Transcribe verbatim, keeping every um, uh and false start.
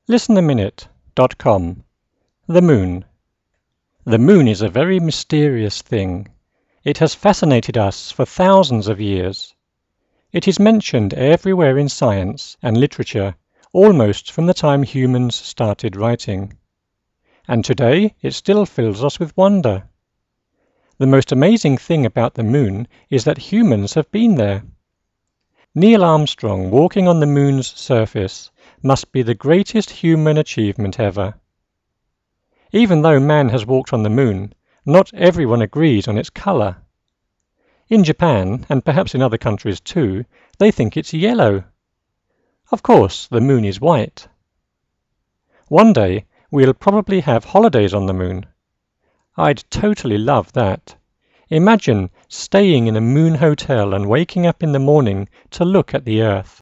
listen a minute dot com. The Moon. The moon is a very mysterious thing. It has fascinated us for thousands of years. It is mentioned everywhere in science and literature, almost from the time humans started writing. And today it still fills us with wonder. The most amazing thing about the moon is that humans have been there. Neil Armstrong walking on the moon's surface must be the greatest human achievement ever. Even though man has walked on the moon, not everyone agrees on its color. In Japan, and perhaps in other countries too, they think it's yellow. Of course, the moon is white. One day, we'll probably have holidays on the moon. I'd totally love that. Imagine staying in a moon hotel and waking up in the morning to look at the Earth.